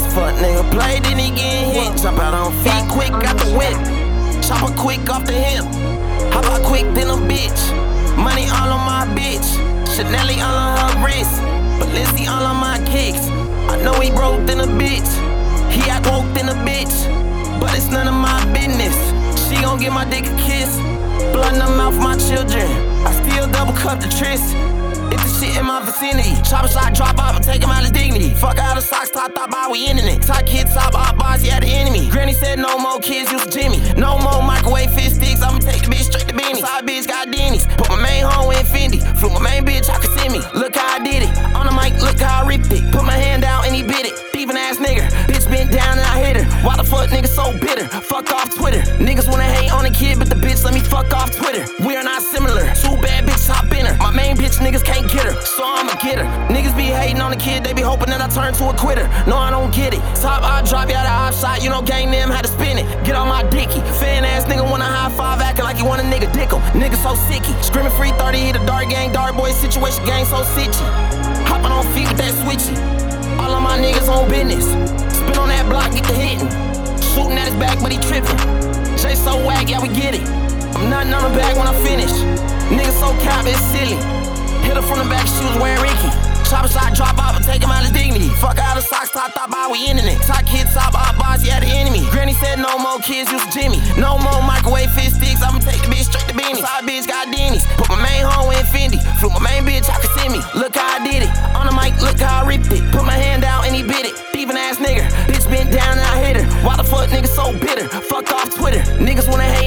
Fuck nigga play, then he getting hit. Jump out on feet quick, got the whip. Chopper quick off the hip. How about quick than a bitch? Money all on my bitch. Chanel all on her wrist. Balenci all on my kicks. I know he broke than a bitch. He act woke than a bitch. But it's none of my business. She gon' give my dick a kiss. Blood in the mouth for my children. I still double cup the tryst. It's the shit in my vicinity. Chopper shot, drop off, and take him out of dignity. Fuck out of socks, top by, we ending it. Top kid, top off, boss, yeah, the enemy. Granny said no more kids, use Jimmy. No more microwave fish sticks, I'ma take the bitch straight to Benny. Side bitch got Denny's. Put my main home in Fendi. Flew my main bitch, I could see me. Look how I did it. On the mic, look how I ripped it. Put my hand out and he bit it. Thieving ass nigga. Bitch bent down and I hit her. Why the fuck niggas so bitter? Fuck off Twitter. Niggas wanna hate on a kid, but the bitch let me fuck off Twitter. We are not similar. Two bad bitches hop in her. My main bitch niggas can't get her, so I'ma get her. Niggas be hating on the kid, they be hoping that I turn to a quitter. No, I don't get it. Top, I drop you out of eye shot, you know gang them how to spin it. Get on my dicky. Fan ass nigga wanna high five, acting like you want a nigga dick him. Nigga so sicky. Screaming free 30, hit a dart gang, dart boy situation gang so sitchy. Hopping on feet with that switchy. All of my niggas on business. Spin on that block, get the hitting. Shooting at his back, but he tripping. Jay so whack, yeah we get it. I'm nothing on the back when I finish. Niggas so cap, it's silly. Hit her from the back, she was wearing Ricky. Chopper shot, drop off, and take him out of dignity. Fuck out of socks, top by, we ending it. Top kid, top off, boss, yeah, the enemy. Granny said no more kids, use Jimmy. No more microwave fish sticks, I'ma take the bitch straight to Benny. Side bitch got Denny's. Put my main home in Fendi. Flew my main bitch, I could see me. Look how I did it. On the mic, look how I ripped it. Put my hand out and he bit it. Thieving ass nigga. Bitch bent down and I hit her. Why the fuck niggas so bitter? Fuck off Twitter. Niggas wanna hate